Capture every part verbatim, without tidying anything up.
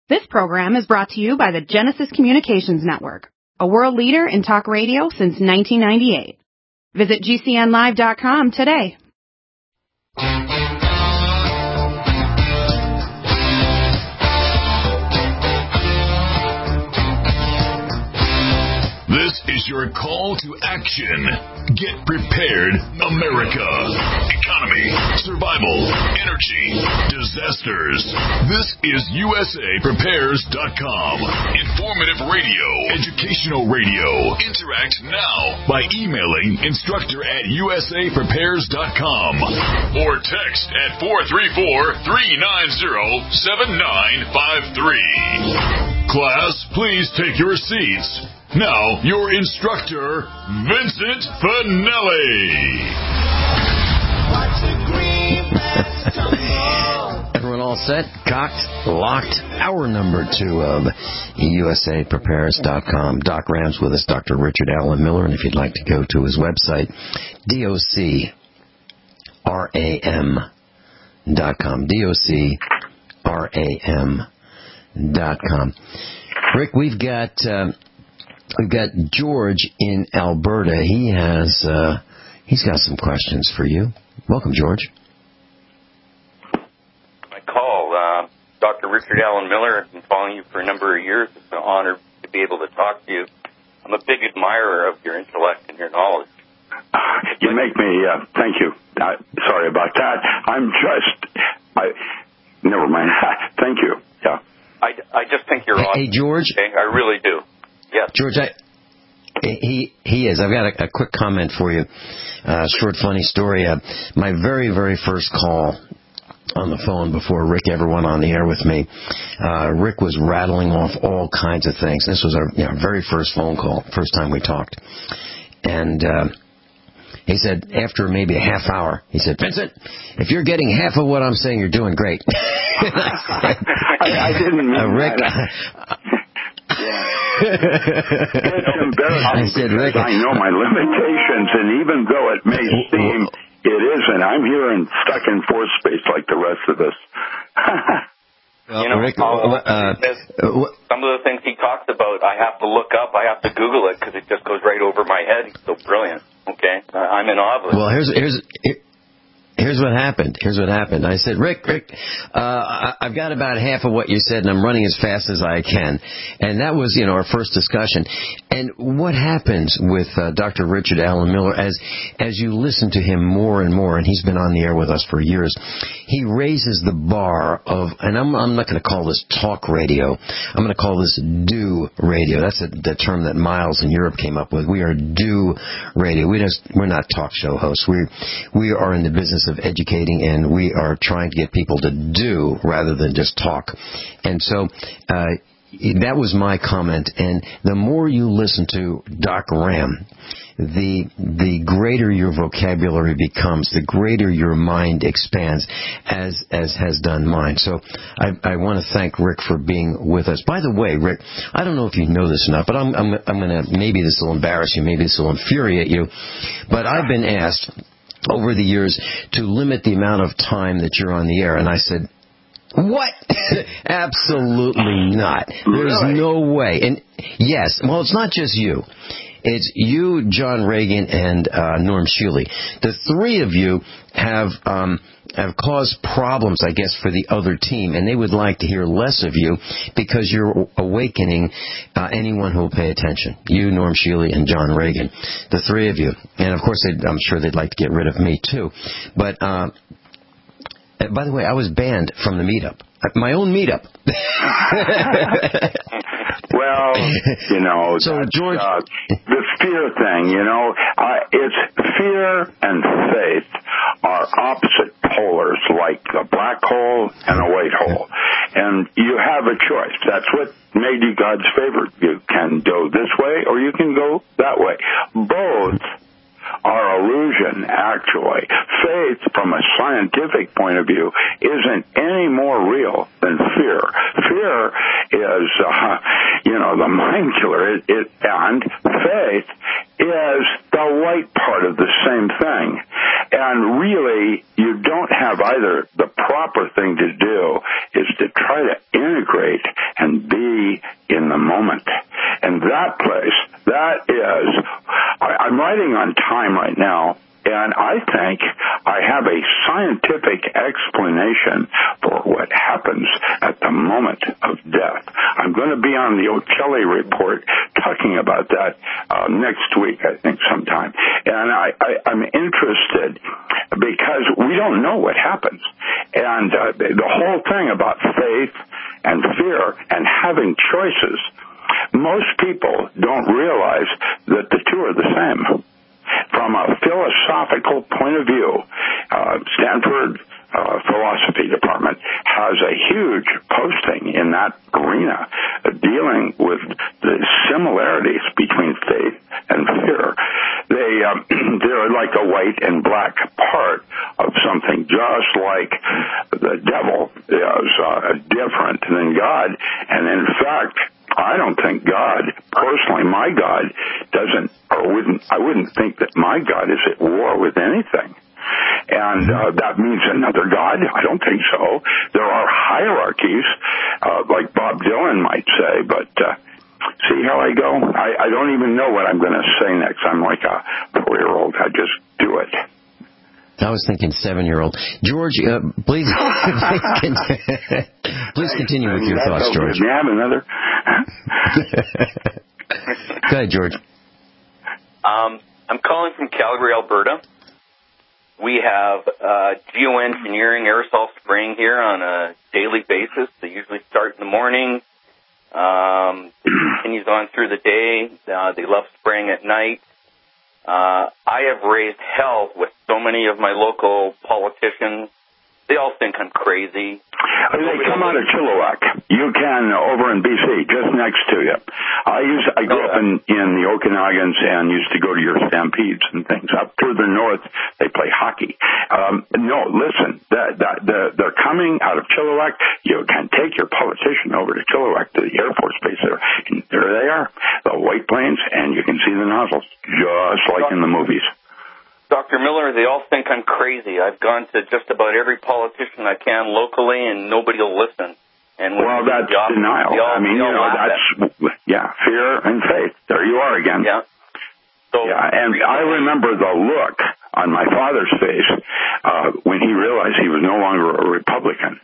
This program is brought to you by the Genesis Communications Network, a world leader in talk radio since nineteen ninety-eight. Visit G C N live dot com today. This is your call to action. Get prepared, America. Economy, survival, energy, disasters. This is U S A Prepares dot com. Informative radio, educational radio. Interact now by emailing instructor at U S A Prepares dot com or text at four three four, three nine zero, seven nine five three. Class, please take your seats. Now, your instructor, Vincent Finelli. Everyone all set? Cocked? Locked? Hour number two of U S A Prepares dot com. Doc Rams with us, Doctor Richard Allen Miller, and if you'd like to go to his website, D O C R A M dot com. D O C R A M dot com. Rick, we've got... Uh, We've got George in Alberta. He has, uh, he's got some questions for you. Welcome, George. My call, uh, Doctor Richard Allen Miller. I've been following you for a number of years. It's an honor to be able to talk to you. I'm a big admirer of your intellect and your knowledge. Uh, you make me, uh, thank you. Uh, sorry about that. I'm just, I, never mind. Thank you. Yeah. I, I just think you're hey, awesome. Hey, George. Okay? I really do. Yes. George, I, he he is. I've got a, a quick comment for you. Uh, short, funny story. Uh, my very, very first call on the phone before Rick ever went on the air with me, uh, Rick was rattling off all kinds of things. This was our you know, very first phone call, first time we talked. And uh, he said, after maybe a half hour, he said, Vincent, if you're getting half of what I'm saying, you're doing great. I, I didn't mean uh, Rick, that. Yeah. It's embarrassing I said, Rick, I know my limitations, and even though it may seem it isn't, I'm here and stuck in fourth space like the rest of us. well, you know, Rick, uh, uh, some of the things he talks about, I have to look up, I have to Google it, because it just goes right over my head. He's so brilliant. Okay? I'm in awe of it. Well, here's... here's here, Here's what happened. Here's what happened. I said, Rick, Rick, uh, I've got about half of what you said, and I'm running as fast as I can. And that was, you know, our first discussion. And what happens with uh, Doctor Richard Allen Miller, as as you listen to him more and more, and he's been on the air with us for years, he raises the bar of, and I'm, I'm not going to call this talk radio. I'm going to call this do radio. That's a, the term that Miles in Europe came up with. We are do radio. We just, we're not talk show hosts. We we are in the business of educating, and we are trying to get people to do rather than just talk. And so uh, that was my comment. And the more you listen to Doc Ram, the the greater your vocabulary becomes, the greater your mind expands, as as has done mine. So I, I want to thank Rick for being with us. By the way, Rick, I don't know if you know this or not, but I'm I'm, I'm going to, maybe this will embarrass you, maybe this will infuriate you, but I've been asked over the years to limit the amount of time that you're on the air. And I said, what? Absolutely not. There's really? no way. And yes, well, it's not just you. It's you, John Reagan, and uh, Norm Shealy. The three of you have um, have caused problems, I guess, for the other team, and they would like to hear less of you because you're awakening uh, anyone who will pay attention. You, Norm Shealy, and John Reagan, the three of you. And, of course, I'm sure they'd like to get rid of me, too. But, uh, by the way, I was banned from the meetup. My own meetup. Well, you know, so George, uh, the fear thing, you know, uh, it's fear and faith are opposite polars, like a black hole and a white hole. And you have a choice. That's what made you God's favorite. You can go this way or you can go that way. Both are illusion, actually. Faith, from a scientific point of view, isn't any more real than fear. Fear is, uh, you know, the mind killer, it, it, and faith is the white part of the same thing. And really, you don't have either. The proper thing to do is to try to integrate and be in the moment. And that place, that is, I, I'm writing on time right now, and I think I have a scientific explanation for what happens at the moment of death. I'm going to be on the O'Kelly Report talking about that uh, next week, I think, sometime. And I, I, I'm interested because we don't know what happens. And uh, the whole thing about faith and fear and having choices, most people don't realize that the two are the same. From a philosophical point of view, uh, Stanford uh, Philosophy Department has a huge posting in that arena uh, dealing with the similarities between faith and fear. They, um, they're like a white and black part of something, just like the devil is uh, different than God. And in fact, I don't think God, personally, my God doesn't, or wouldn't, I wouldn't think that my God is at war with anything. And uh, that means another God? I don't think so. There are hierarchies, uh, like Bob Dylan might say, but uh, see how I go? I, I don't even know what I'm going to say next. I'm like a four-year-old. I just do it. I was thinking seven-year-old. George, uh, please, please, continue, please continue with your thoughts, George. May I have another? Go ahead, George. Um, I'm calling from Calgary, Alberta. We have uh, geoengineering aerosol spraying here on a daily basis. They usually start in the morning. Um, it continues on through the day. Uh, they love spraying at night. Uh, I have raised hell with so many of my local politicians. They all think I'm crazy. They come out of Chilliwack. You can uh, over in B C, just next to you. I used I grew up in, in the Okanagans and used to go to your Stampedes and things. Up to the north, they play hockey. Um, no, listen, the, the, the, they're coming out of Chilliwack. You can take your politician over to Chilliwack to the Air Force Base there. And there they are, the white planes, and you can see the nozzles, just like in the movies. Doctor Miller, they all think I'm crazy. I've gone to just about every politician I can locally, and nobody will listen. And well, that's job, denial. All, I mean, you know, that's, yeah, fear and faith. There you are again. Yeah. So, yeah, and I remember the look on my father's face uh, when he realized he was no longer a Republican.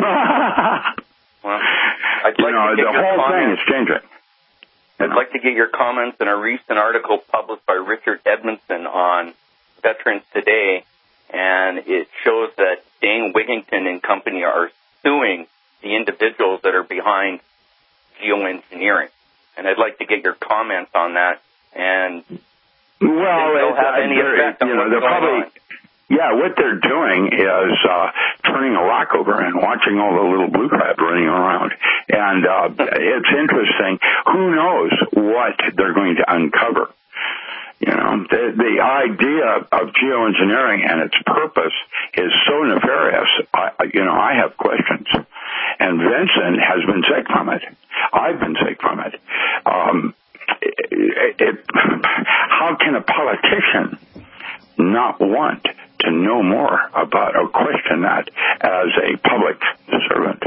Well, I'd you like know, to get the your whole comments. thing is changing. I'd know? like to get your comments in a recent article published by Richard Edmondson on Veterans Today, and it shows that Dane Wigington and company are suing the individuals that are behind geoengineering. And I'd like to get your comments on that. And well, they'll have uh, any effect on you know, what's they're going probably, on. Yeah, what they're doing is uh, turning a rock over and watching all the little blue crab running around. And uh, it's interesting. Who knows what they're going to uncover? You know, the, the idea of geoengineering and its purpose is so nefarious. I, you know, I have questions. And Vincent has been sick from it. I've been sick from it. Um, it, it how can a politician not want to know more about or question that as a public servant?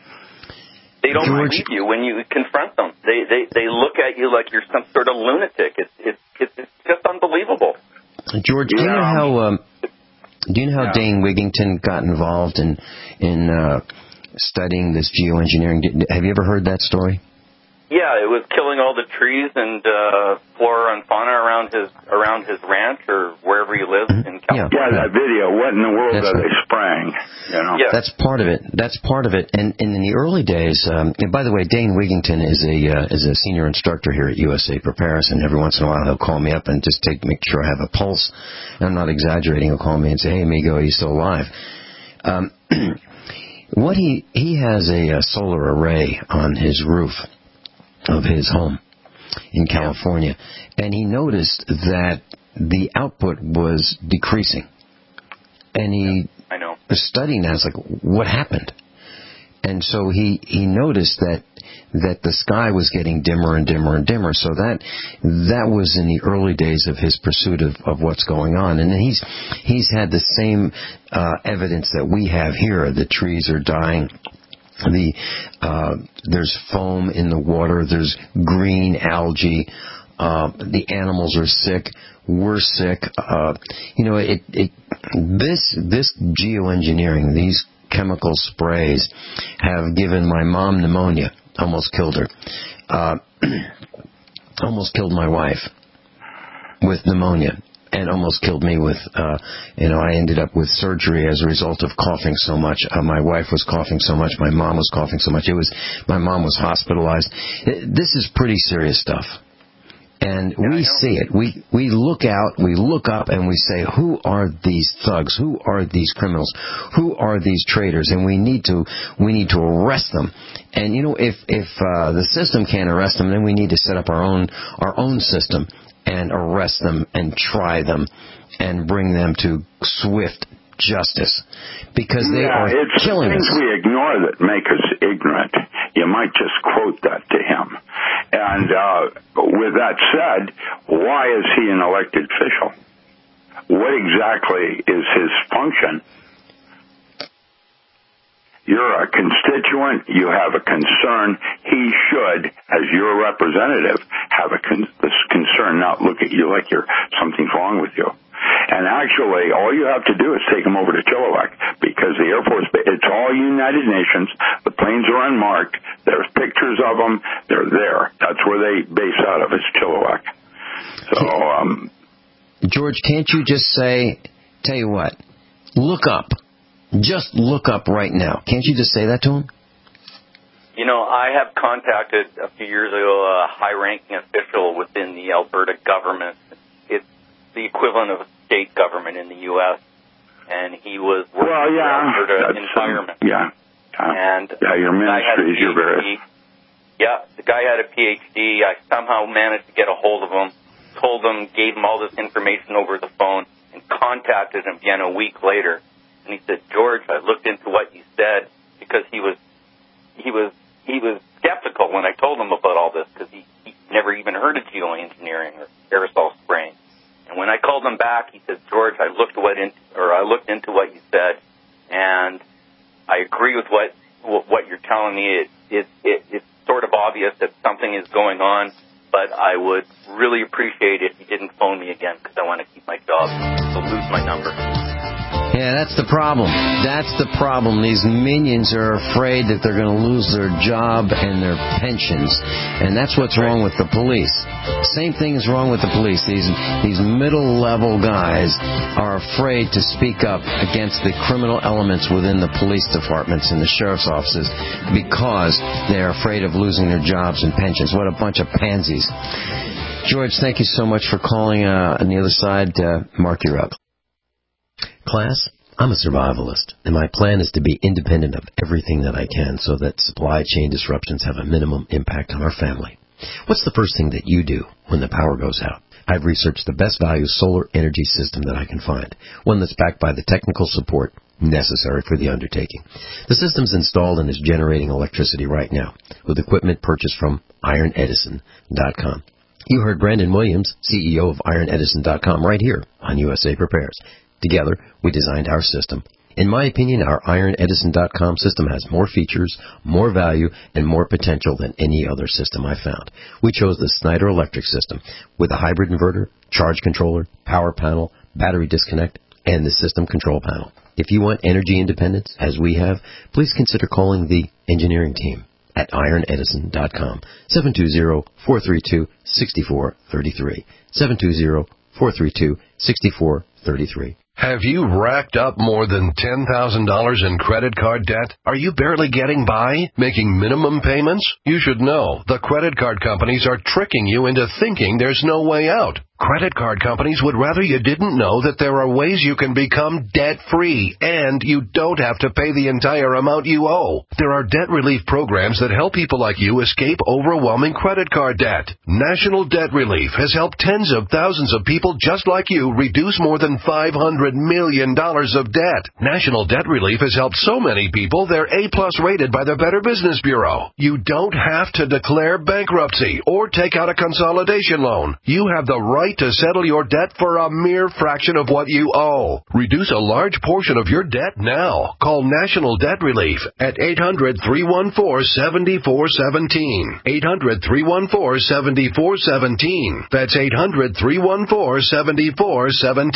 They don't George, believe you when you confront them. They they they look at you like you're some sort of lunatic. It's it's it's, it's just unbelievable. George, do you know how um, do you know how yeah. Dane Wigington got involved in in uh, studying this geoengineering? Did, have you ever heard that story? Yeah, it was killing all the trees and uh, flora and fauna around his around his ranch or wherever he lives in California. Yeah, that video. What in the world That's are they spraying? You know? Yeah. That's part of it. That's part of it. And, and in the early days, um, and by the way, Dane Wigington is a uh, is a senior instructor here at U S A Prepares, and every once in a while he'll call me up and just take make sure I have a pulse. And I'm not exaggerating. He'll call me and say, "Hey, amigo, are you still alive?" Um, what he he has a, a solar array on his roof of his home in California, and he noticed that the output was decreasing. And he I know. was studying that. It's like, what happened? And so he, he noticed that that the sky was getting dimmer and dimmer and dimmer. So that that was in the early days of his pursuit of, of what's going on. And then he's he's had the same uh, evidence that we have here. The trees are dying. The uh, there's foam in the water. There's green algae. Uh, the animals are sick. We're sick. Uh, you know, it, it this this geoengineering, these chemical sprays, have given my mom pneumonia. Almost killed her. Uh, almost killed my wife with pneumonia. And almost killed me with, uh, you know, I ended up with surgery as a result of coughing so much. Uh, my wife was coughing so much. My mom was coughing so much. It was, my mom was hospitalized. This is pretty serious stuff. And yeah, we see it. We, we look out, we look up, and we say, who are these thugs? Who are these criminals? Who are these traitors? And we need to, we need to arrest them. And, you know, if, if, uh, the system can't arrest them, then we need to set up our own, our own system and arrest them and try them and bring them to swift justice, because they yeah, are it's killing things us. We ignore that make us ignorant. You might just quote that to him. And uh, with that said, why is he an elected official? What exactly is his function? You're a constituent. You have a concern. He should, as your representative, have a con- this concern, not look at you like you're something's wrong with you. And actually, all you have to do is take him over to Chilliwack, because the Air Force, it's all United Nations. The planes are unmarked. There's pictures of them. They're there. That's where they base out of, is Chilliwack. So, um... George, can't you just say, tell you what, look up. Just look up right now. Can't you just say that to him? You know, I have contacted a few years ago a high-ranking official within the Alberta government. It's the equivalent of a state government in the U S, and he was working well, yeah, for the Alberta environment. Um, yeah. Uh, and yeah, your ministry is your very... Yeah, the guy had a P H D. I somehow managed to get a hold of him, told him, gave him all this information over the phone, and contacted him again a week later. And he said, George, I looked into what you said, because he was he was he was skeptical when I told him about all this, because he, he never even heard of geoengineering or aerosol spraying. And when I called him back, he said, George, I looked what in, or I looked into what you said, and I agree with what what you're telling me. It, it, it it's sort of obvious that something is going on, but I would really appreciate it if you didn't phone me again, because I want to keep my job. So lose my number. Yeah, that's the problem. That's the problem. These minions are afraid that they're going to lose their job and their pensions. And that's what's wrong with the police. Same thing is wrong with the police. These these middle-level guys are afraid to speak up against the criminal elements within the police departments and the sheriff's offices, because they're afraid of losing their jobs and pensions. What a bunch of pansies. George, thank you so much for calling. Uh, on the other side, uh, Mark, you're up. Class, I'm a survivalist, and my plan is to be independent of everything that I can so that supply chain disruptions have a minimum impact on our family. What's the first thing that you do when the power goes out? I've researched the best value solar energy system that I can find, one that's backed by the technical support necessary for the undertaking. The system's installed and is generating electricity right now with equipment purchased from iron edison dot com. You heard Brandon Williams, C E O of iron edison dot com, right here on U S A Prepares. Together, we designed our system. In my opinion, our iron edison dot com system has more features, more value, and more potential than any other system I've found. We chose the Snyder Electric system with a hybrid inverter, charge controller, power panel, battery disconnect, and the system control panel. If you want energy independence, as we have, please consider calling the engineering team at iron edison dot com, seven two zero, four three two, six four three three, seven two zero, four three two, six four three three. Have you racked up more than ten thousand dollars in credit card debt? Are you barely getting by, making minimum payments? You should know the credit card companies are tricking you into thinking there's no way out. Credit card companies would rather you didn't know that there are ways you can become debt-free, and you don't have to pay the entire amount you owe. There are debt relief programs that help people like you escape overwhelming credit card debt. National Debt Relief has helped tens of thousands of people just like you reduce more than five hundred million dollars of debt. National Debt Relief has helped so many people they're A-plus rated by the Better Business Bureau. You don't have to declare bankruptcy or take out a consolidation loan. You have the right right to settle your debt for a mere fraction of what you owe. Reduce a large portion of your debt now. Call National Debt Relief at eight hundred, three one four, seven four one seven. eight hundred, three one four, seven four one seven. That's eight hundred, three one four, seven four one seven.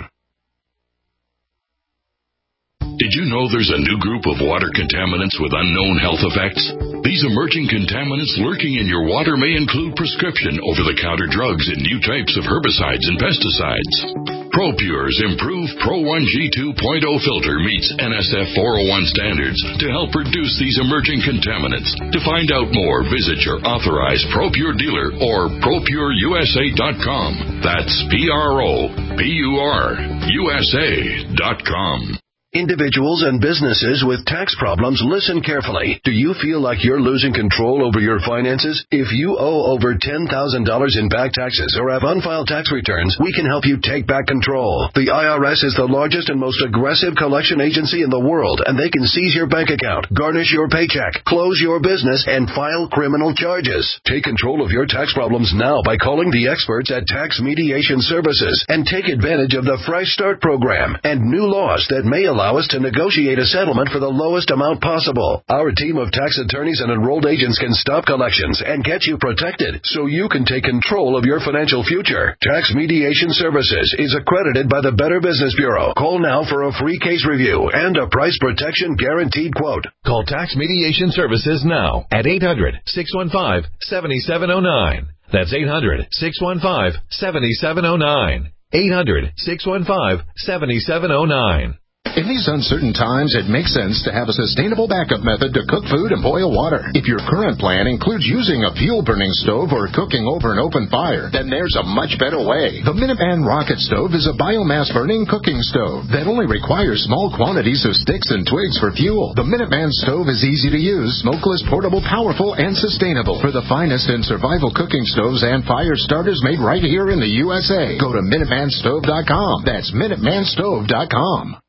Did you know there's a new group of water contaminants with unknown health effects? These emerging contaminants lurking in your water may include prescription over-the-counter drugs and new types of herbicides and pesticides. ProPure's improved Pro one G two point oh filter meets N S F four oh one standards to help reduce these emerging contaminants. To find out more, visit your authorized ProPure dealer or pro pure U S A dot com. That's P R O P U R U S A dot com. Individuals and businesses with tax problems, listen carefully. Do you feel like you're losing control over your finances? If you owe over ten thousand dollars in back taxes or have unfiled tax returns, we can help you take back control. The I R S is the largest and most aggressive collection agency in the world, and they can seize your bank account, garnish your paycheck, close your business, and file criminal charges. Take control of your tax problems now by calling the experts at Tax Mediation Services and take advantage of the Fresh Start program and new laws that may allow allow us to negotiate a settlement for the lowest amount possible. Our team of tax attorneys and enrolled agents can stop collections and get you protected so you can take control of your financial future. Tax Mediation Services is accredited by the Better Business Bureau. Call now for a free case review and a price protection guaranteed quote. Call Tax Mediation Services now at eight hundred, six one five, seven seven zero nine. That's eight hundred, six one five, seven seven zero nine. eight hundred, six one five, seven seven zero nine. In these uncertain times, it makes sense to have a sustainable backup method to cook food and boil water. If your current plan includes using a fuel-burning stove or cooking over an open fire, then there's a much better way. The Minuteman Rocket Stove is a biomass-burning cooking stove that only requires small quantities of sticks and twigs for fuel. The Minuteman Stove is easy to use, smokeless, portable, powerful, and sustainable. For the finest in survival cooking stoves and fire starters made right here in the U S A, go to Minuteman Stove dot com. That's Minuteman Stove dot com.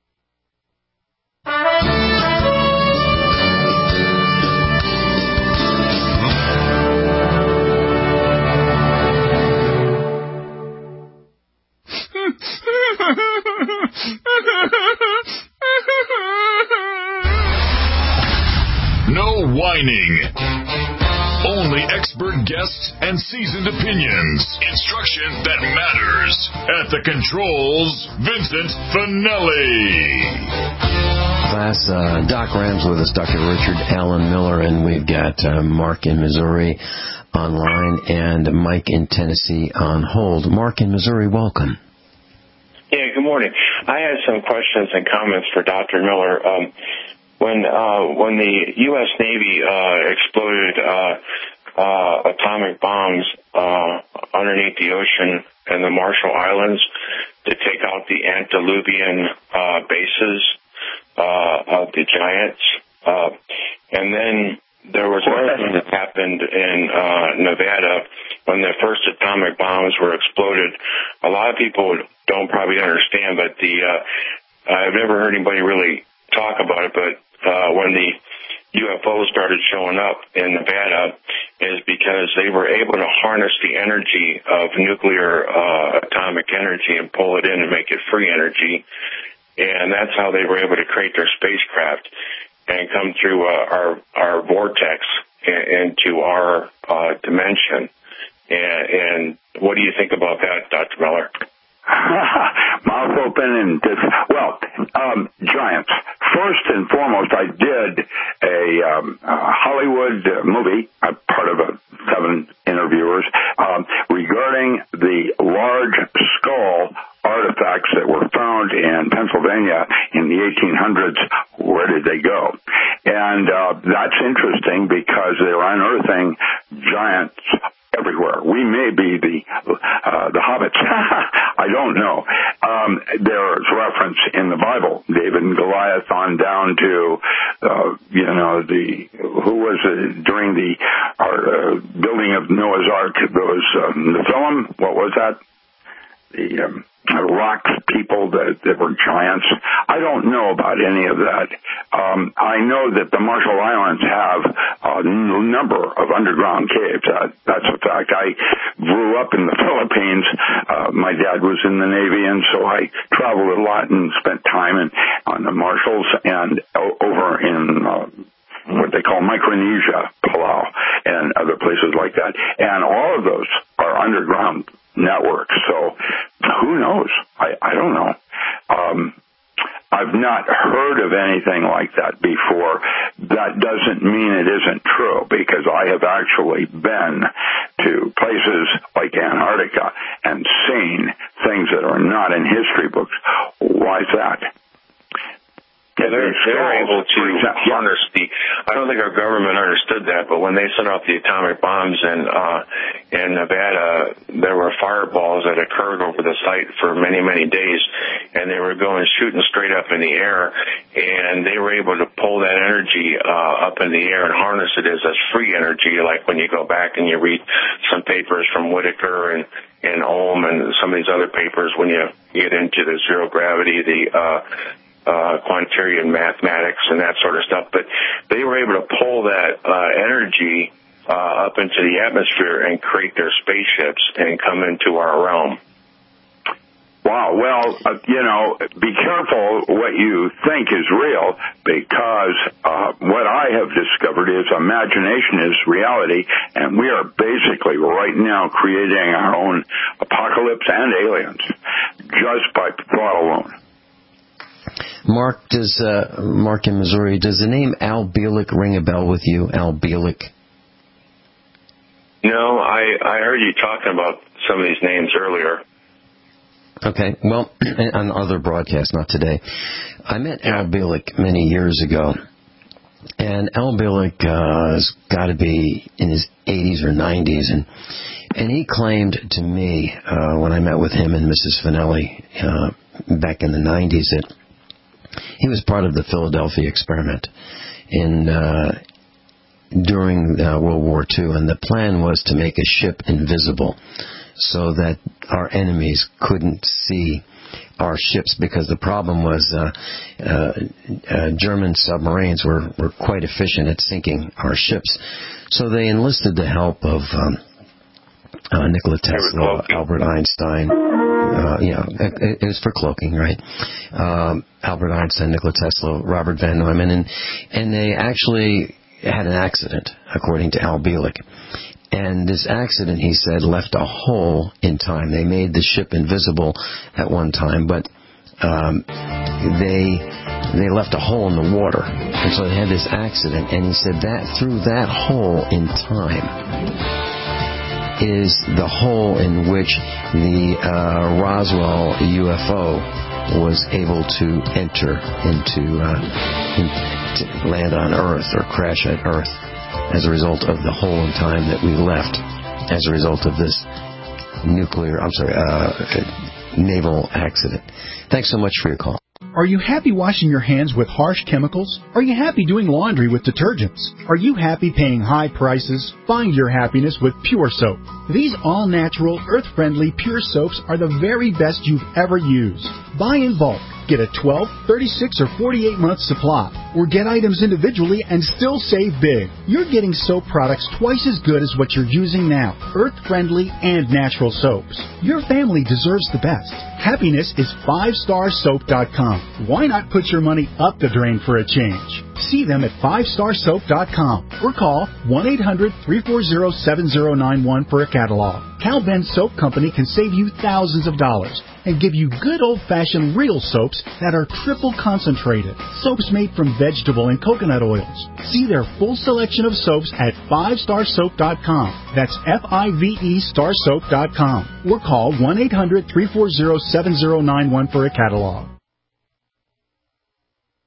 No whining. Only expert guests and seasoned opinions. Instruction that matters. At the controls, Vincent Finelli. Class, uh, Doc Rams with us, Doctor Richard Allen Miller, and we've got uh, Mark in Missouri online and Mike in Tennessee on hold. Mark in Missouri, welcome. Yeah, good morning. I had some questions and comments for Doctor Miller. Um, when uh, when the U S Navy uh, exploded uh, uh, atomic bombs uh, underneath the ocean in the Marshall Islands to take out the antediluvian uh, bases uh, of the giants, uh, and then there was another thing that happened in uh, Nevada when the first atomic bombs were exploded. A lot of people don't probably understand, but the uh, I've never heard anybody really talk about it, but uh, when the U F Os started showing up in Nevada is because they were able to harness the energy of nuclear uh, atomic energy and pull it in and make it free energy, and that's how they were able to create their spacecraft and come through uh, our our vortex into our uh, dimension. And, and what do you think about that, Doctor Miller? Mouth open and dis- well, um, giants. First and foremost, I did a, um, a Hollywood uh, movie. I'm part of a seven interviewers um, regarding the large skull artifacts that were found in Pennsylvania in the eighteen hundreds. Where did they go? And uh, that's interesting because they're unearthing giants everywhere. We may be the uh, the hobbits. I don't know. Um, there's reference in the Bible, David and Goliath, on down to uh, you know the who was it during the uh, building of Noah's Ark? Those um, the film. What was that? the um, rock people that, that were giants. I don't know about any of that. Um, I know that the Marshall Islands have a n- number of underground caves. Uh, that's a fact. I grew up in the Philippines. Uh, my dad was in the Navy, and so I traveled a lot and spent time in, on the Marshalls and o- over in uh, what they call Micronesia, Palau, and other places like that. And all of those are underground networks. So who knows? I, I don't know. Um, I've not heard of anything like that before. That doesn't mean it isn't true, because I have actually been to places like Antarctica and seen things that are not in history books. Why is that? Yeah, they're, they're able to harness the. I don't think our government understood that, but when they sent out the atomic bombs in uh, in Nevada, there were fireballs that occurred over the site for many, many days, and they were going shooting straight up in the air, and they were able to pull that energy uh, up in the air and harness it as a free energy, like when you go back and you read some papers from Whitaker and and Ohm and some of these other papers when you get into the zero gravity, the uh, Uh, quantarian mathematics and that sort of stuff, but they were able to pull that uh, energy uh, up into the atmosphere and create their spaceships and come into our realm. Wow. Well, uh, you know, be careful what you think is real, because uh, what I have discovered is imagination is reality, and we are basically right now creating our own apocalypse and aliens just by thought alone. Mark, does uh, Mark in Missouri, does the name Al Bielek ring a bell with you? Al Bielek? No, I, I heard you talking about some of these names earlier. Okay, well, on other broadcasts, not today. I met Al Bielek many years ago, and Al Bielek uh, has got to be in his eighties or nineties, and and he claimed to me uh, when I met with him and Missus Finelli uh, back in the nineties that he was part of the Philadelphia experiment in uh, during uh, World War Two, and the plan was to make a ship invisible so that our enemies couldn't see our ships, because the problem was uh, uh, uh, German submarines were, were quite efficient at sinking our ships. So they enlisted the help of um, uh, Nikola Tesla, Albert Einstein. Uh, you know, it, it was for cloaking, right? Um, Albert Einstein, Nikola Tesla, Robert Van Neumann, and and they actually had an accident, according to Al Bielek. And this accident, he said, left a hole in time. They made the ship invisible at one time, but um, they they left a hole in the water, and so they had this accident. And he said that through that hole in time is the hole in which the uh, Roswell U F O was able to enter into, uh, in, to land on Earth or crash at Earth as a result of the hole in time that we left as a result of this nuclear, I'm sorry, uh, naval accident. Thanks so much for your call. Are you happy washing your hands with harsh chemicals? Are you happy doing laundry with detergents? Are you happy paying high prices? Find your happiness with Pure Soap. These all-natural, earth-friendly Pure Soaps are the very best you've ever used. Buy in bulk. Get a twelve, thirty-six, or forty-eight month supply. Or get items individually and still save big. You're getting soap products twice as good as what you're using now. Earth-friendly and natural soaps. Your family deserves the best. Happiness is five star soap dot com. Why not put your money up the drain for a change? See them at five star soap dot com or call one eight hundred, three four zero, seven zero nine one for a catalog. Cal Ben Soap Company can save you thousands of dollars and give you good old-fashioned real soaps that are triple concentrated. Soaps made from vegetable and coconut oils. See their full selection of soaps at five star soap dot com. That's F I V E star soap dot com. Or call one eight hundred, three four zero, seven zero nine one for a catalog.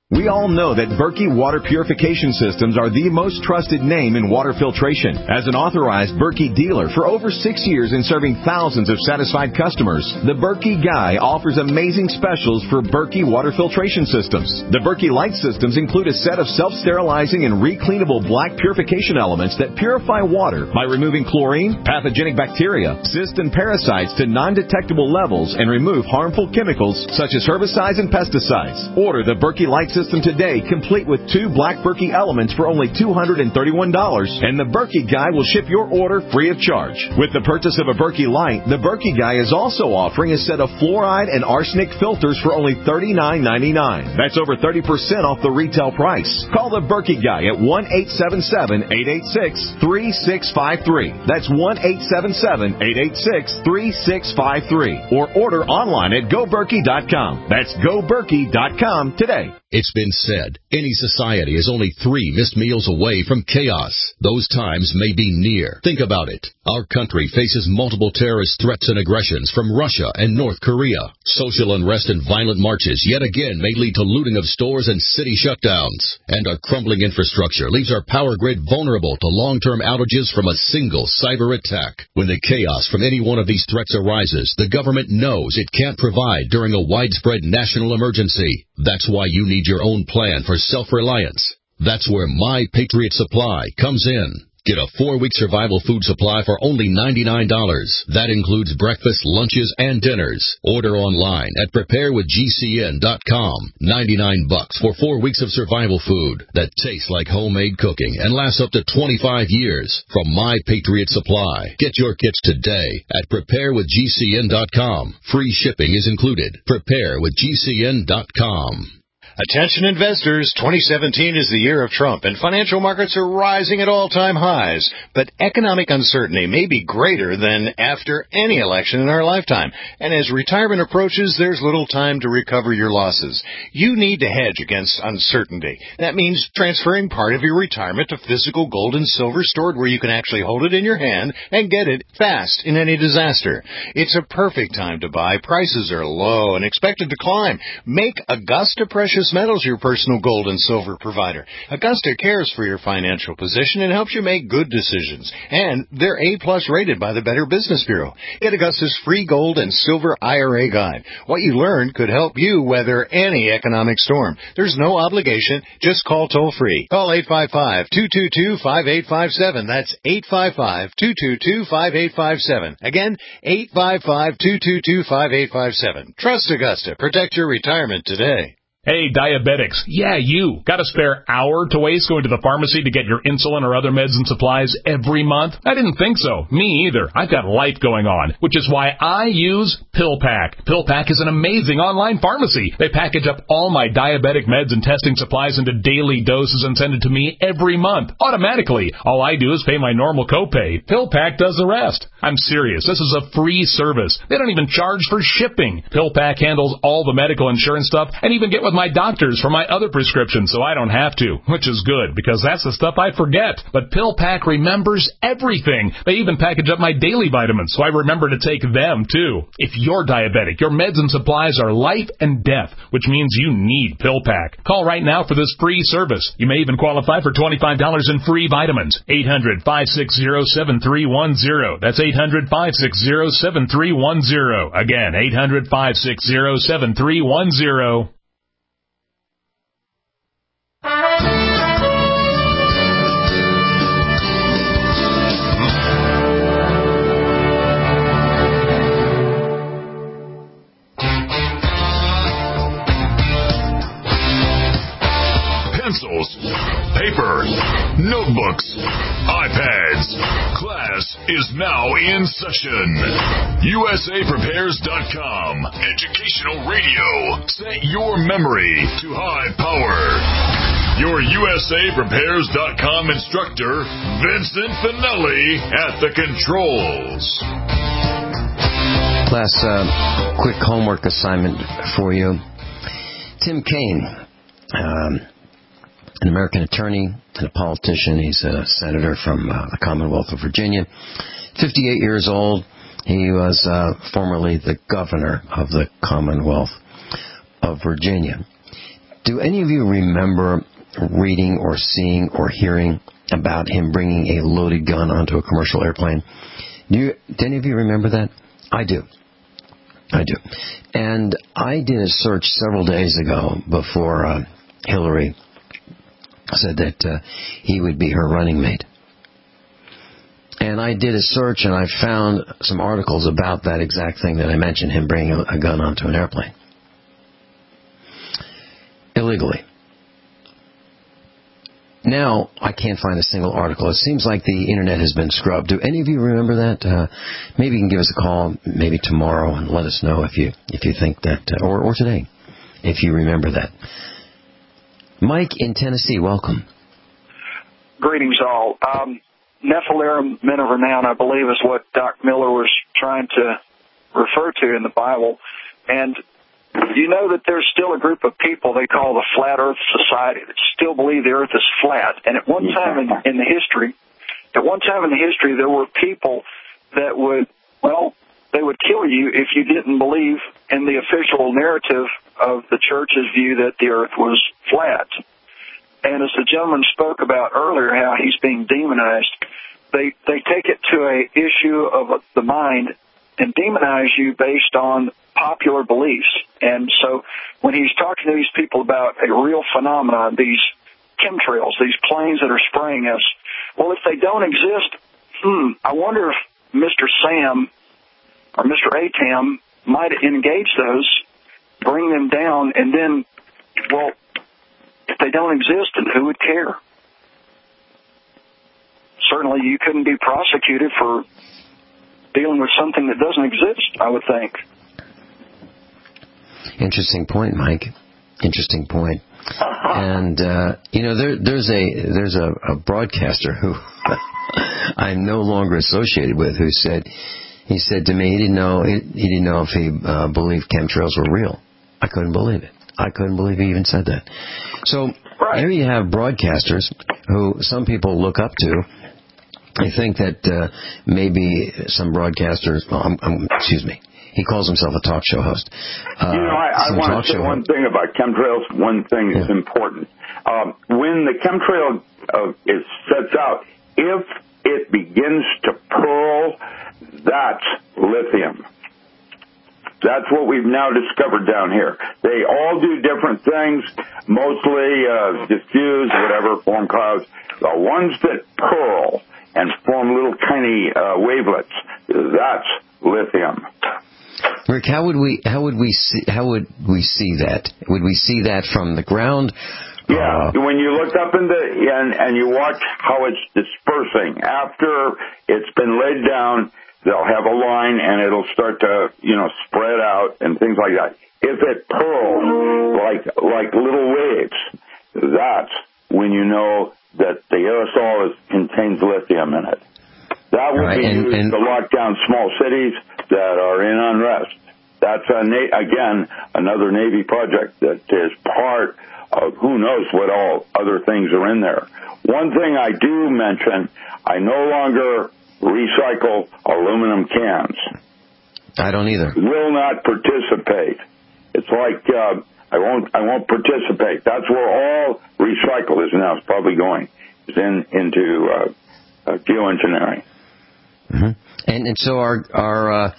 We all know that Berkey Water Purification Systems are the most trusted name in water filtration. As an authorized Berkey dealer for over six years and serving thousands of satisfied customers, the Berkey Guy offers amazing specials for Berkey Water Filtration Systems. The Berkey Light Systems include a set of self-sterilizing and recleanable black purification elements that purify water by removing chlorine, pathogenic bacteria, cysts, and parasites to non-detectable levels and remove harmful chemicals such as herbicides and pesticides. Order the Berkey Light System today, complete with two black Berkey elements for only two hundred thirty-one dollars, and the Berkey Guy will ship your order free of charge. With the purchase of a Berkey Light, the Berkey Guy is also offering a set of fluoride and arsenic filters for only thirty-nine ninety-nine. That's over thirty percent off the retail price. Call the Berkey Guy at one eight seven seven, eight eight six, three six five three. That's one eight seven seven, eight eight six, three six five three. Or order online at go berkey dot com. That's go berkey dot com today. It's been said, any society is only three missed meals away from chaos. Those times may be near. Think about it. Our country faces multiple terrorist threats and aggressions from Russia and North Korea. Social unrest and violent marches yet again may lead to looting of stores and city shutdowns. And our crumbling infrastructure leaves our power grid vulnerable to long-term outages from a single cyber attack. When the chaos from any one of these threats arises, the government knows it can't provide during a widespread national emergency. That's why you need your own plan for self-reliance. That's where My Patriot Supply comes in. Get a four-week survival food supply for only ninety-nine dollars. That includes breakfast, lunches, and dinners. Order online at prepare with G C N dot com. ninety-nine bucks for four weeks of survival food that tastes like homemade cooking and lasts up to twenty-five years from My Patriot Supply. Get your kits today at prepare with G C N dot com. Free shipping is included. prepare with G C N dot com. Attention investors, twenty seventeen is the year of Trump, and financial markets are rising at all-time highs. But economic uncertainty may be greater than after any election in our lifetime. And as retirement approaches, there's little time to recover your losses. You need to hedge against uncertainty. That means transferring part of your retirement to physical gold and silver stored where you can actually hold it in your hand and get it fast in any disaster. It's a perfect time to buy. Prices are low and expected to climb. Make Augusta Precious Metals your personal gold and silver provider. Augusta cares for your financial position and helps you make good decisions. And they're A-plus rated by the Better Business Bureau. Get Augusta's free gold and silver I R A guide. What you learn could help you weather any economic storm. There's no obligation. Just call toll-free. Call eight five five, two two two, five eight five seven. That's eight five five, two two two, five eight five seven. Again, eight five five, two two two, five eight five seven. Trust Augusta. Protect your retirement today. Hey, diabetics. Yeah, you. Got a spare hour to waste going to the pharmacy to get your insulin or other meds and supplies every month? I didn't think so. Me either. I've got life going on, which is why I use PillPack. PillPack is an amazing online pharmacy. They package up all my diabetic meds and testing supplies into daily doses and send it to me every month, automatically. All I do is pay my normal copay. PillPack does the rest. I'm serious. This is a free service. They don't even charge for shipping. PillPack handles all the medical insurance stuff and even get with my doctors for my other prescriptions, so I don't have to, which is good, because that's the stuff I forget. But PillPack remembers everything. They even package up my daily vitamins, so I remember to take them, too. If you're diabetic, your meds and supplies are life and death, which means you need PillPack. Call right now for this free service. You may even qualify for twenty-five dollars in free vitamins. eight hundred, five six zero, seven three one zero. That's eight hundred, five six zero, seven three one zero. Again, eight hundred, five six zero, seven three one zero. Pencils, paper, notebooks, iPads. Class is now in session. U S A Prepares dot com. Educational radio. Set your memory to high power. Your U S A Prepares dot com instructor, Vincent Finelli, at the controls. Class, uh, quick homework assignment for you. Tim Kaine, um, an American attorney and a politician. He's a senator from uh, the Commonwealth of Virginia. fifty-eight years old. He was uh, formerly the governor of the Commonwealth of Virginia. Do any of you remember reading or seeing or hearing about him bringing a loaded gun onto a commercial airplane? Do, you, do any of you remember that? I do. I do. And I did a search several days ago before uh, Hillary said that uh, he would be her running mate. And I did a search and I found some articles about that exact thing that I mentioned, him bringing a, a gun onto an airplane. Illegally. Now, I can't find a single article. It seems like the Internet has been scrubbed. Do any of you remember that? Uh, maybe you can give us a call, maybe tomorrow, and let us know if you if you think that, uh, or, or today, if you remember that. Mike in Tennessee, welcome. Greetings, all. Um, Nephilim, men of renown, I believe, is what Doc Miller was trying to refer to in the Bible. And you know that there's still a group of people they call the Flat Earth Society that still believe the Earth is flat. And at one time in, in the history, at one time in the history, there were people that would, well, they would kill you if you didn't believe in the official narrative of the church's view that the Earth was flat. And as the gentleman spoke about earlier, how he's being demonized, they they take it to a issue of the mind and demonize you based on popular beliefs. And so when he's talking to these people about a real phenomenon, these chemtrails, these planes that are spraying us, well, if they don't exist, hmm, I wonder if Mister Sam or Mister Atam might engage those, bring them down, and then, well, if they don't exist, then who would care? Certainly you couldn't be prosecuted for dealing with something that doesn't exist, I would think. Interesting point, Mike. Interesting point. And, uh, you know, there, there's a there's a, a broadcaster who I'm no longer associated with who said, he said to me he didn't know, he, he didn't know if he uh, believed chemtrails were real. I couldn't believe it. I couldn't believe he even said that. So right. Here you have broadcasters who some people look up to. I think that uh, maybe some broadcasters, well, I'm, I'm, excuse me, he calls himself a talk show host. Uh, you know, I, I want to say one thing about chemtrails. One thing yeah. is important. Um, when the chemtrail uh, is sets out, if it begins to pearl, that's lithium. That's what we've now discovered down here. They all do different things, mostly uh, diffuse, whatever, form clouds. The ones that pearl and form little tiny uh, wavelets, that's lithium. Rick, how would we how would we see how would we see that? Would we see that from the ground? Yeah, uh, when you look up in the and and you watch how it's dispersing after it's been laid down. They'll have a line, and it'll start to, you know, spread out and things like that. If it pearls like like little waves, that's when you know that the aerosol is, contains lithium in it. That would right, be and, used and, to lock down small cities that are in unrest. That's, a na- again, another Navy project that is part of who knows what all other things are in there. One thing I do mention, I no longer recycle aluminum cans. I don't either. Will not participate. It's like uh, I won't. I won't participate. That's where all recycle is now. It's probably going is in into uh, uh, geoengineering. Mm-hmm. And and so our our uh,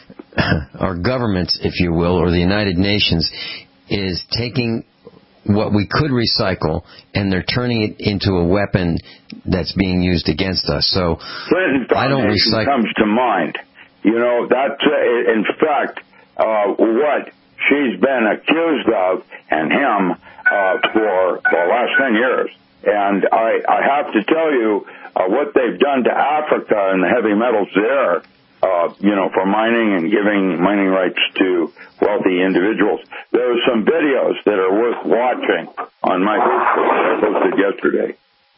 our governments, if you will, or the United Nations, is taking what we could recycle, and they're turning it into a weapon that's being used against us. So Clinton I don't recycle. Comes to mind. You know, that's uh, in fact uh, what she's been accused of, and him uh, for the last ten years. And I, I have to tell you uh, what they've done to Africa and the heavy metals there. Uh, you know, for mining and giving mining rights to wealthy individuals. There are some videos that are worth watching on my Facebook that I posted yesterday.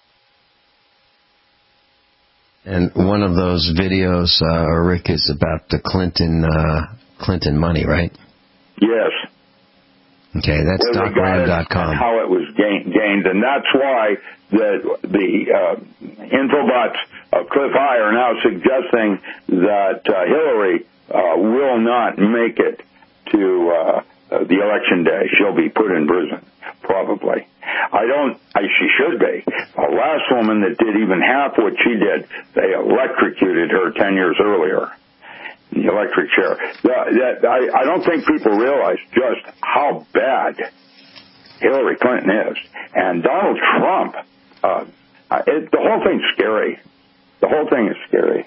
And one of those videos, uh, Rick, is about the Clinton uh, Clinton money, right? Yes. Okay, that's doc ram dot com. How it was gain, gained, and that's why the the uh, infobots of Cliff High are now suggesting that uh, Hillary uh, will not make it to uh, uh, the election day, she'll be put in prison, probably. I don't, I, she should be. The last woman that did even half what she did, they electrocuted her ten years earlier. The electric chair. That, that, I, I don't think people realize just how bad Hillary Clinton is. And Donald Trump, uh, it, the whole thing's scary. The whole thing is scary.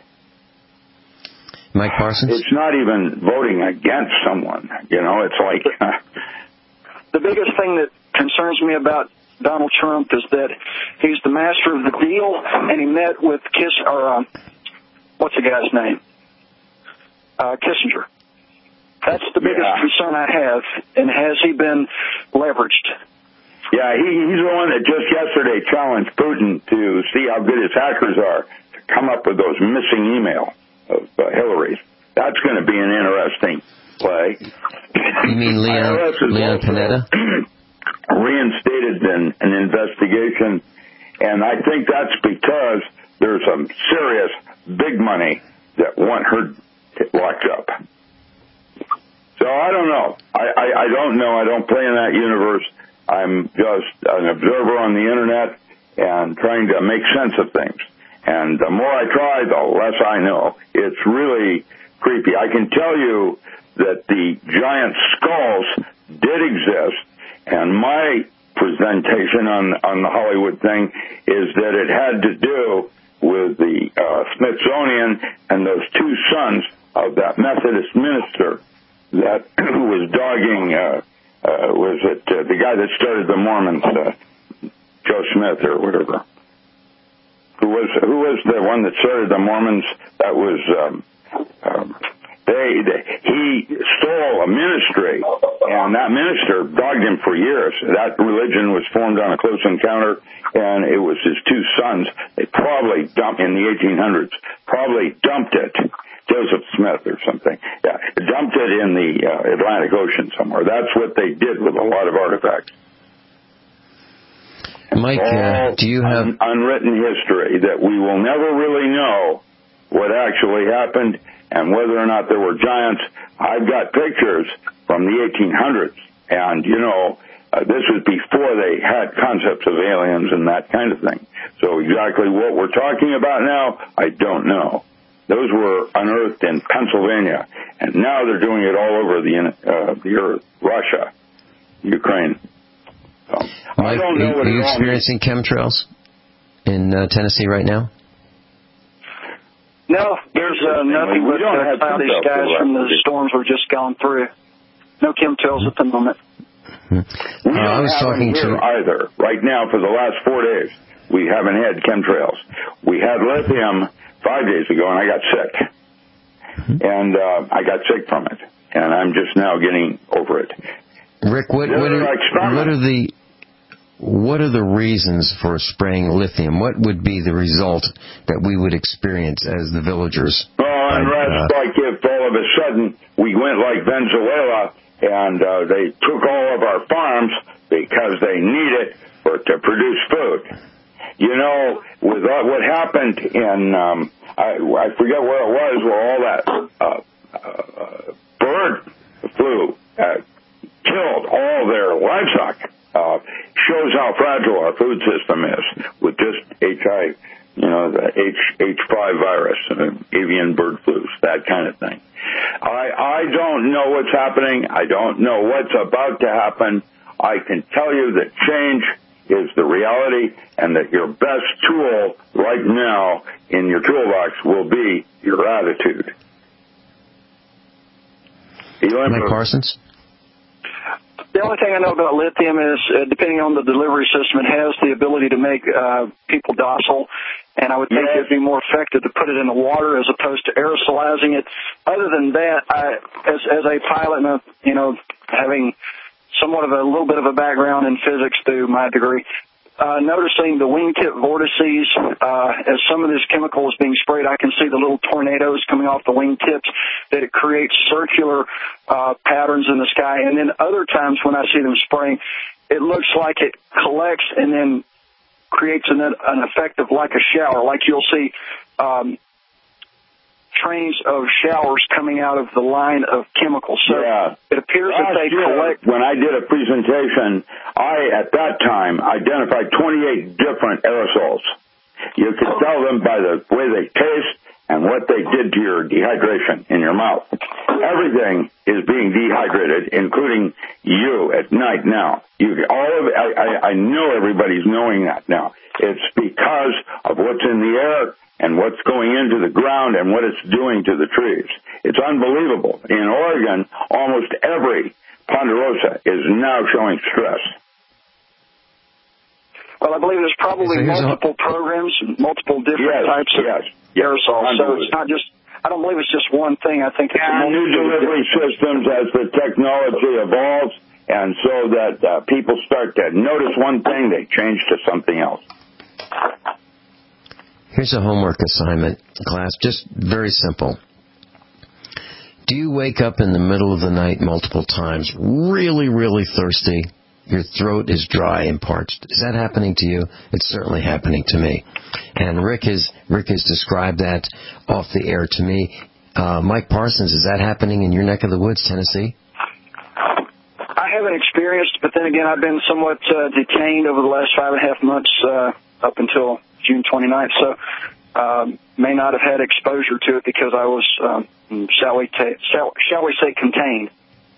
Mike Parsons? It's not even voting against someone. You know, it's like... Uh, the biggest thing that concerns me about Donald Trump is that he's the master of the deal, and he met with Kiss... or uh, what's the guy's name? Uh, Kissinger. That's the biggest yeah. concern I have. And has he been leveraged? Yeah, he, he's the one that just yesterday challenged Putin to see how good his hackers are to come up with those missing email of uh, Hillary's. That's going to be an interesting play. You mean Leon, Leon Panetta? Reinstated an, an investigation, and I think that's because there's some serious big money that want her locked up. So I don't know. I, I, I don't know. I don't play in that universe. I'm just an observer on the internet and trying to make sense of things. And the more I try, the less I know. It's really creepy. I can tell you that the giant skulls did exist, and my presentation on, on the Hollywood thing is that it had to do with the uh, Smithsonian and those two sons of that Methodist minister that was dogging, uh, uh, was it uh, the guy that started the Mormons, uh, Joe Smith or whatever? Who was who was the one that started the Mormons? That was um, um, they, they. He stole a ministry, and that minister dogged him for years. That religion was formed on a close encounter, and it was his two sons. They probably dumped in the eighteen hundreds. Probably dumped it. Joseph Smith or something. Yeah, dumped it in the uh, Atlantic Ocean somewhere. That's what they did with a lot of artifacts. Mike, uh, do you have... Un- unwritten history that we will never really know what actually happened and whether or not there were giants. I've got pictures from the eighteen hundreds, and, you know, uh, this was before they had concepts of aliens and that kind of thing. So exactly what we're talking about now, I don't know. Those were unearthed in Pennsylvania, and now they're doing it all over the, uh, the earth, Russia, Ukraine. So, Mike, I don't know are, what are you experiencing chemtrails in uh, Tennessee right now? No, there's uh, nothing but uh, cloudy skies from the storms we've just gone through. No chemtrails at the moment. Mm-hmm. We don't uh, I was have talking them here to either. Right now, for the last four days, we haven't had chemtrails. We had lithium five days ago, and I got sick. Mm-hmm. And uh, I got sick from it, and I'm just now getting over it. Rick, what, what, are, what are the what are the reasons for spraying lithium? What would be the result that we would experience as the villagers? Oh, and that's uh, like if all of a sudden we went like Venezuela and uh, they took all of our farms because they need it for to produce food. You know, with uh, what happened in um, I, I forget where it was, where all that uh, uh, bird flu. Uh, killed all their livestock, uh, shows how fragile our food system is with just H I, you know, the H, H5 virus, uh, avian bird flus, that kind of thing. I, I don't know what's happening. I don't know what's about to happen. I can tell you that change is the reality and that your best tool right now in your toolbox will be your attitude. Mike Parsons? The only thing I know about lithium is, uh, depending on the delivery system, it has the ability to make uh, people docile, and I would think yes. it'd be more effective to put it in the water as opposed to aerosolizing it. Other than that, I, as, as a pilot, and a, you know, having somewhat of a little bit of a background in physics through my degree, uh, noticing the wingtip vortices, uh, as some of this chemical is being sprayed, I can see the little tornadoes coming off the wingtips, that it creates circular uh, patterns in the sky. And then other times when I see them spraying, it looks like it collects and then creates an, an effect of like a shower. Like you'll see um, trains of showers coming out of the line of chemicals. So yeah. it appears Last that they year, collect. When I did a presentation, I, at that time, identified twenty-eight different aerosols. You could tell them by the way they taste and what they did to your dehydration in your mouth. Everything is being dehydrated, including you at night now. You, all of I, I, I know everybody's knowing that now. It's because of what's in the air and what's going into the ground and what it's doing to the trees. It's unbelievable. In Oregon, almost every ponderosa is now showing stress. Well, I believe there's probably so multiple a... programs and multiple different yes, types of yes, aerosols. So it's not just, I don't believe it's just one thing. I think it's and new delivery systems as the technology evolves, and so that uh, people start to notice one thing, they change to something else. Here's a homework assignment, class, just very simple. Do you wake up in the middle of the night multiple times, really, really thirsty? Your throat is dry and parched. Is that happening to you? It's certainly happening to me. And Rick has Rick has described that off the air to me. Uh, Mike Parsons, is that happening in your neck of the woods, Tennessee? I haven't experienced, but then again, I've been somewhat uh, detained over the last five and a half months uh, up until June twenty-ninth, so um, may not have had exposure to it because I was, um, shall we ta- shall, shall we say, contained.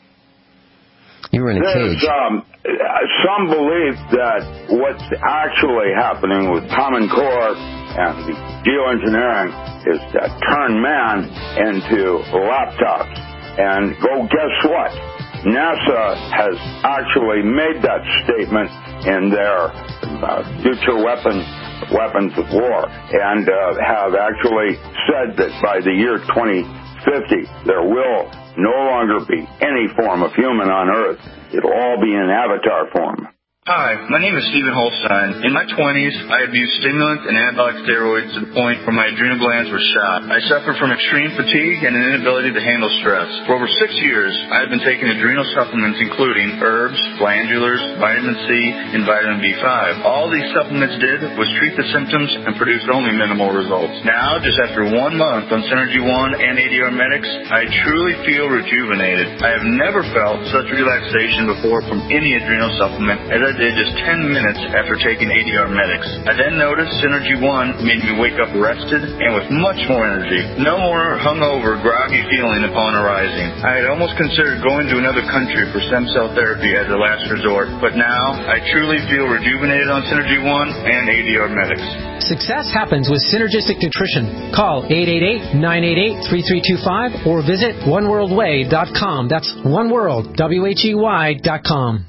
You were in a There's cage. Um, some belief that what's actually happening with Common Core and the geoengineering is to turn man into laptops. And go guess what? NASA has actually made that statement in their uh, future weapons weapons of war, and uh, have actually said that by the year twenty fifty there will no longer be any form of human on Earth. It'll all be in avatar form. Hi, my name is Stephen Holstein. In my twenties, I abused stimulants and anabolic steroids to the point where my adrenal glands were shot. I suffered from extreme fatigue and an inability to handle stress. For over six years, I have been taking adrenal supplements including herbs, glandulars, vitamin C, and vitamin B five. All these supplements did was treat the symptoms and produced only minimal results. Now, just after one month on Synergy One and A D R Medics, I truly feel rejuvenated. I have never felt such relaxation before from any adrenal supplement as I did just ten minutes after taking A D R Medics. I then noticed Synergy One made me wake up rested and with much more energy. No more hungover, groggy feeling upon arising. I had almost considered going to another country for stem cell therapy as a last resort, but now I truly feel rejuvenated on Synergy One and A D R Medics. Success happens with Synergistic Nutrition. Call eight eight eight, nine eight eight, three three two five or visit one world way dot com. That's oneworld, W H E Y dot com.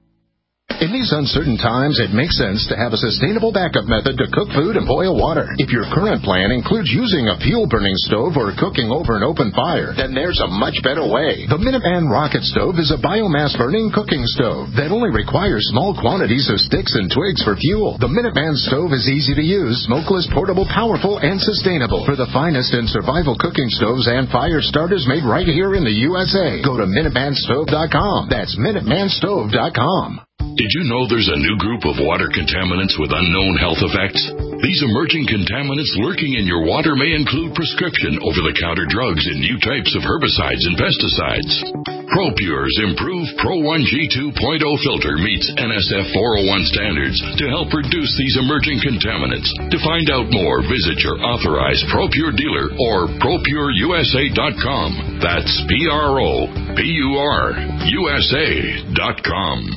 In these uncertain times, it makes sense to have a sustainable backup method to cook food and boil water. If your current plan includes using a fuel-burning stove or cooking over an open fire, then there's a much better way. The Minuteman Rocket Stove is a biomass-burning cooking stove that only requires small quantities of sticks and twigs for fuel. The Minuteman Stove is easy to use, smokeless, portable, powerful, and sustainable. For the finest in survival cooking stoves and fire starters made right here in the U S A, go to Minuteman Stove dot com. That's Minuteman Stove dot com. Did you know there's a new group of water contaminants with unknown health effects? These emerging contaminants lurking in your water may include prescription over-the-counter drugs and new types of herbicides and pesticides. ProPure's improved Pro one G two point oh filter meets N S F four oh one standards to help reduce these emerging contaminants. To find out more, visit your authorized ProPure dealer or Pro Pure U S A dot com. That's P R O P U R U S A dot com.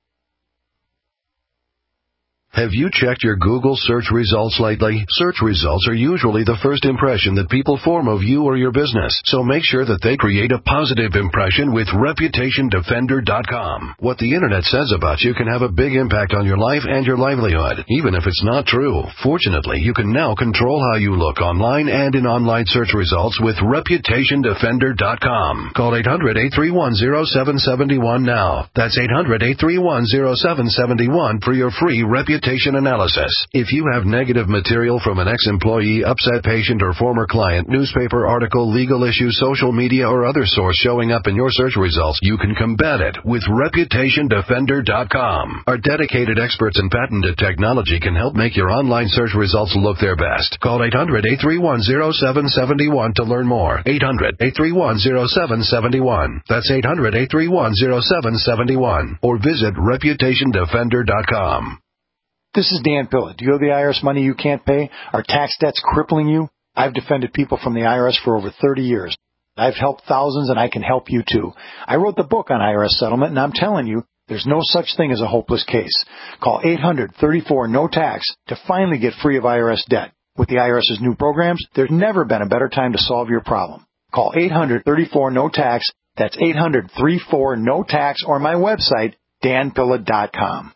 Have you checked your Google search results lately? Search results are usually the first impression that people form of you or your business, so make sure that they create a positive impression with Reputation Defender dot com. What the Internet says about you can have a big impact on your life and your livelihood, even if it's not true. Fortunately, you can now control how you look online and in online search results with Reputation Defender dot com. Call eight hundred, eight three one, zero seven seven one now. That's eight hundred, eight three one, zero seven seven one for your free Reputation reputation analysis. If you have negative material from an ex-employee, upset patient, or former client, newspaper article, legal issue, social media, or other source showing up in your search results, you can combat it with reputation defender dot com. Our dedicated experts in patented technology can help make your online search results look their best. Call eight hundred, eight three one, zero seven seven one to learn more. eight hundred, eight three one, zero seven seven one. That's eight hundred, eight three one, zero seven seven one. Or visit reputation defender dot com. This is Dan Pilla. Do you owe the I R S money you can't pay? Are tax debts crippling you? I've defended people from the I R S for over thirty years. I've helped thousands, and I can help you too. I wrote the book on I R S settlement, and I'm telling you, there's no such thing as a hopeless case. Call eight hundred, thirty-four, no tax to finally get free of I R S debt. With the IRS's new programs, there's never been a better time to solve your problem. Call eight hundred, thirty-four, no tax. That's eight hundred, thirty-four, no tax, or my website, dan pilla dot com.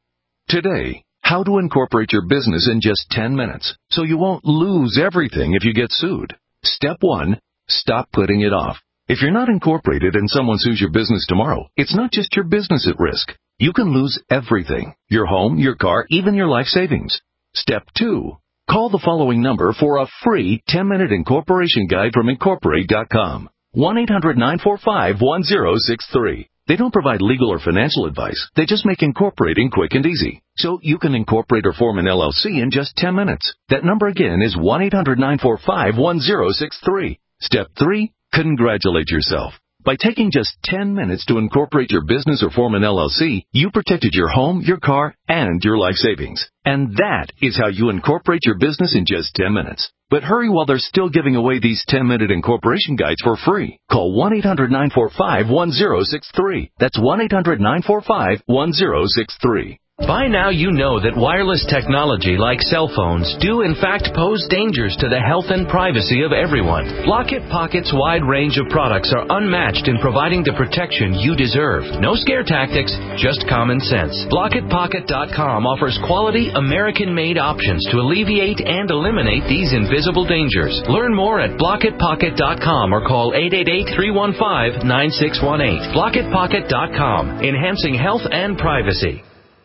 Today, how to incorporate your business in just ten minutes so you won't lose everything if you get sued. Step one, stop putting it off. If you're not incorporated and someone sues your business tomorrow, it's not just your business at risk. You can lose everything: your home, your car, even your life savings. Step two, call the following number for a free ten-minute incorporation guide from incorporate dot com. one eight hundred, nine four five, one zero six three. They don't provide legal or financial advice. They just make incorporating quick and easy. So you can incorporate or form an L L C in just ten minutes. That number again is one eight hundred, nine four five, one zero six three. Step three, congratulate yourself. By taking just ten minutes to incorporate your business or form an L L C, you protected your home, your car, and your life savings. And that is how you incorporate your business in just ten minutes. But hurry while they're still giving away these ten-minute incorporation guides for free. Call one eight hundred, nine four five, one zero six three. That's one eight hundred, nine four five, one zero six three. By now you know that wireless technology like cell phones do in fact pose dangers to the health and privacy of everyone. Blockit Pocket's wide range of products are unmatched in providing the protection you deserve. No scare tactics, just common sense. Blockit Pocket dot com offers quality American-made options to alleviate and eliminate these invisible dangers. Learn more at Blockit Pocket dot com or call eight eight eight, three one five, nine six one eight. Blockit Pocket dot com, enhancing health and privacy.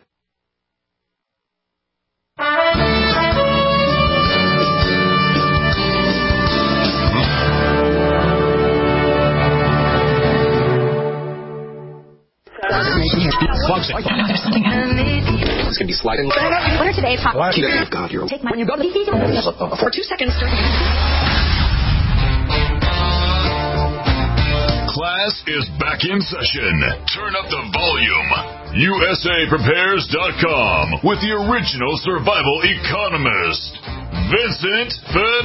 There's something It's going to be sliding. What are today's hot What oh, God, you're... Take my... When you go to the... For two seconds... Class is back in session. Turn up the volume. U S A prepares dot com with the original survival economist, Vincent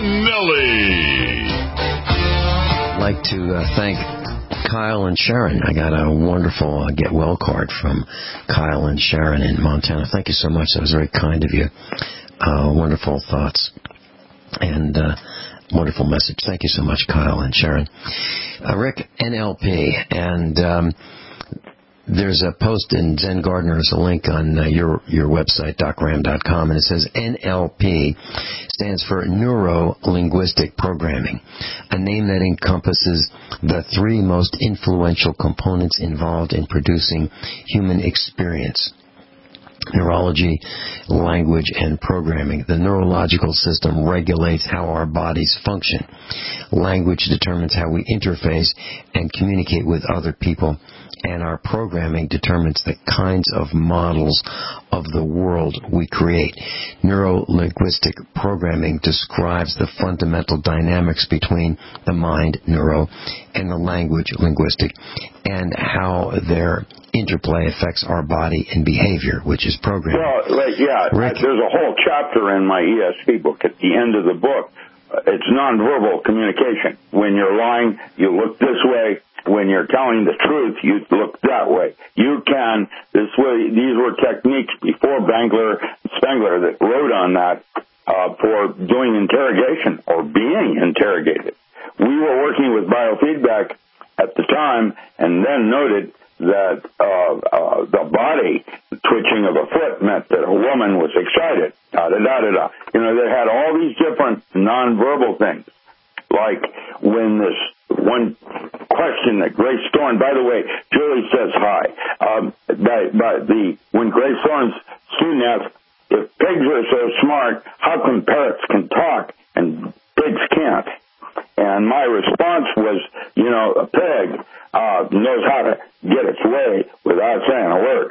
Finelli. I'd like to uh, thank Kyle and Sharon. I got a wonderful uh, get well card from Kyle and Sharon in Montana. Thank you so much. That was very kind of you. Uh, wonderful thoughts and uh, wonderful message. Thank you so much, Kyle and Sharon. Uh, Rick, N L P, and um, there's a post in Zen Gardener. There's a link on uh, your your website, doc ram dot com, and it says N L P stands for Neuro-Linguistic Programming, a name that encompasses the three most influential components involved in producing human experience: neurology, language, and programming. The neurological system regulates how our bodies function. Language determines how we interface and communicate with other people. And our programming determines the kinds of models of the world we create. Neuro-linguistic programming describes the fundamental dynamics between the mind, neuro, and the language, linguistic, and how their interplay affects our body and behavior, which is programming. Well, like, yeah, Rick? There's a whole chapter in my E S P book at the end of the book. It's nonverbal communication. When you're lying, you look this way. When you're telling the truth, you look that way. You can, this way, these were techniques before Bangler, Spengler that wrote on that uh, for doing interrogation or being interrogated. We were working with biofeedback at the time and then noted that uh, uh, the body twitching of a foot meant that a woman was excited. Da-da-da-da-da. You know, they had all these different nonverbal things. Like when this one question that Grace Thorne, by the way, Julie says hi. Um, but, but the when Grace Thorne's Q N E F if pigs are so smart, how come parrots can talk and pigs can't? And my response was, you know, a pig uh, knows how to get its way without saying a word.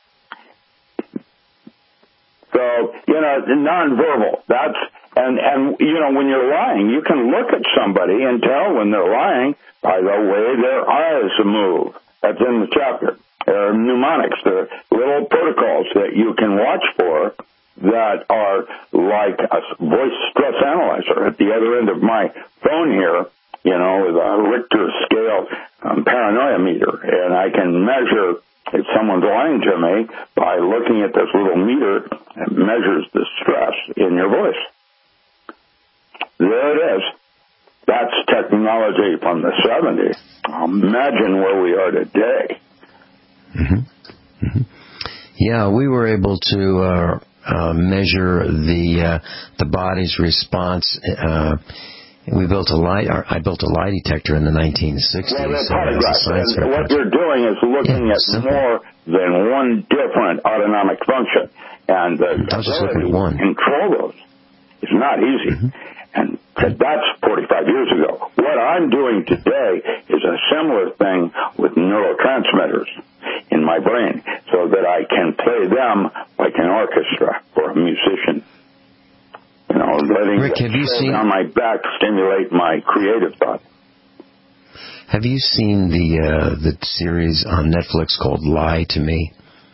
So, you know, nonverbal, that's, and, and, you know, when you're lying, you can look at somebody and tell when they're lying by the way their eyes move. That's in the chapter. There are mnemonics, there are little protocols that you can watch for that are like a voice stress analyzer at the other end of my phone here, you know, with a Richter scale um, paranoia meter. And I can measure if someone's lying to me by looking at this little meter that measures the stress in your voice. There it is. That's technology from the seventies. Imagine where we are today. Mm-hmm. Mm-hmm. Yeah, we were able to uh, uh, measure the uh, the body's response. Uh, we built a lie. Or I built a lie detector in the nineteen sixties. Well, so and and what you're doing is looking yeah, at simple. more than one different autonomic function, and the I was just looking at one. Control those is not easy. Mm-hmm. And that's forty-five years ago. What I'm doing today is a similar thing with neurotransmitters in my brain so that I can play them like an orchestra or a musician. You know, letting Rick, have you seen on my back stimulate my creative thought. Have you seen the uh, the series on Netflix called Lie to Me?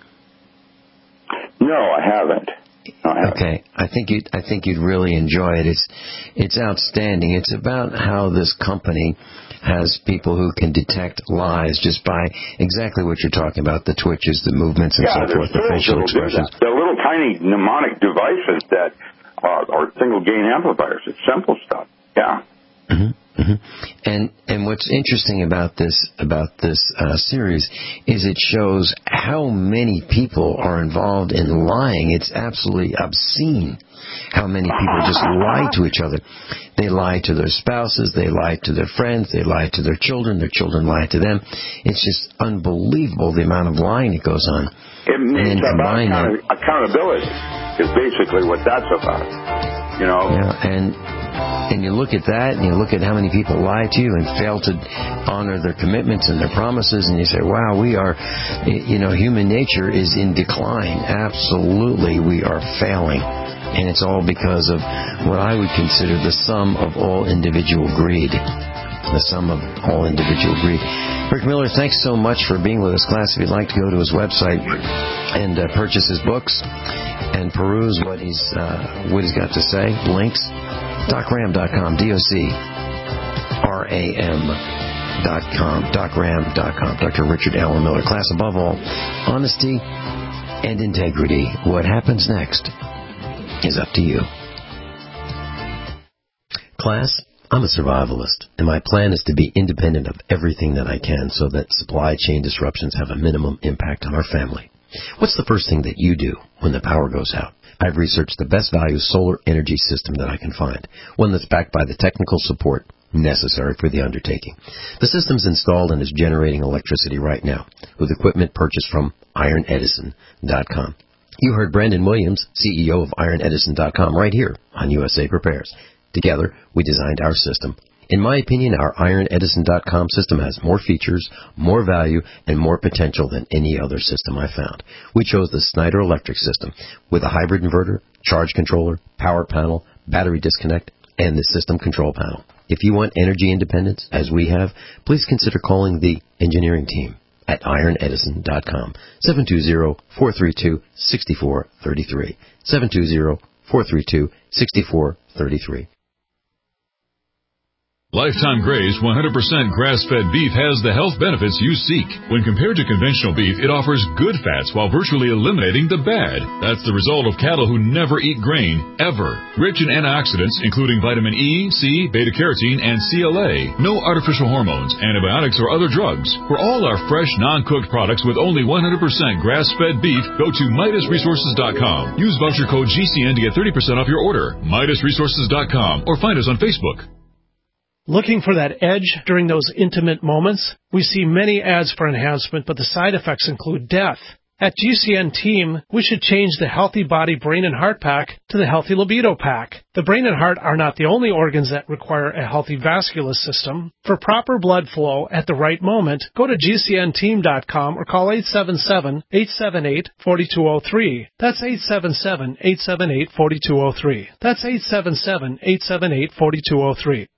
No, I haven't. Okay, I think you I think you'd really enjoy it. It's it's outstanding. It's about how this company has people who can detect lies just by exactly what you're talking about, the twitches, the movements, and yeah, so forth, the facial expressions. They're little tiny mnemonic devices that are, are single gain amplifiers. It's simple stuff. Yeah. Mm-hmm. Mm-hmm. And and what's interesting about this about this uh, series is it shows how many people are involved in lying. It's absolutely obscene how many people just lie to each other. They lie to their spouses, they lie to their friends, they lie to their children, their children lie to them. It's just unbelievable the amount of lying that goes on. It means about account- that, accountability is basically what that's about. You know? Yeah, and And you look at that, and you look at how many people lie to you and fail to honor their commitments and their promises, and you say, wow, we are, you know, human nature is in decline. Absolutely, we are failing. And it's all because of what I would consider the sum of all individual greed. The sum of all individual greed. Rick Miller, thanks so much for being with us, class. If you'd like to go to his website and uh, purchase his books and peruse what he's uh, what he's got to say, links, doc ram dot com, D O C R A M dot com, doc ram dot com. Doctor Richard Alan Miller. Class, above all, honesty and integrity. What happens next is up to you. Class, I'm a survivalist, and my plan is to be independent of everything that I can so that supply chain disruptions have a minimum impact on our family. What's the first thing that you do when the power goes out? I've researched the best value solar energy system that I can find, one that's backed by the technical support necessary for the undertaking. The system's installed and is generating electricity right now with equipment purchased from iron edison dot com. You heard Brandon Williams, C E O of iron edison dot com, right here on U S A Prepares. Together, we designed our system. In my opinion, our iron edison dot com system has more features, more value, and more potential than any other system I found. We chose the Snyder Electric system with a hybrid inverter, charge controller, power panel, battery disconnect, and the system control panel. If you want energy independence, as we have, please consider calling the engineering team at iron edison dot com, seven two zero, four three two, six four three three, seven two zero, four three two, six four three three. Lifetime Graze one hundred percent grass-fed beef has the health benefits you seek. When compared to conventional beef, it offers good fats while virtually eliminating the bad. That's the result of cattle who never eat grain, ever. Rich in antioxidants, including vitamin E, C, beta-carotene, and C L A. No artificial hormones, antibiotics, or other drugs. For all our fresh, non-cooked products with only one hundred percent grass-fed beef, go to Midas Resources dot com. Use voucher code G C N to get thirty percent off your order. Midas Resources dot com or find us on Facebook. Looking for that edge during those intimate moments? We see many ads for enhancement, but the side effects include death. At G C N Team, we should change the Healthy Body, Brain, and Heart Pack to the Healthy Libido Pack. The brain and heart are not the only organs that require a healthy vascular system. For proper blood flow at the right moment, go to G C N team dot com or call eight seven seven, eight seven eight, four two zero three. That's eight seven seven, eight seven eight, four two zero three. That's eight seven seven, eight seven eight, four two zero three.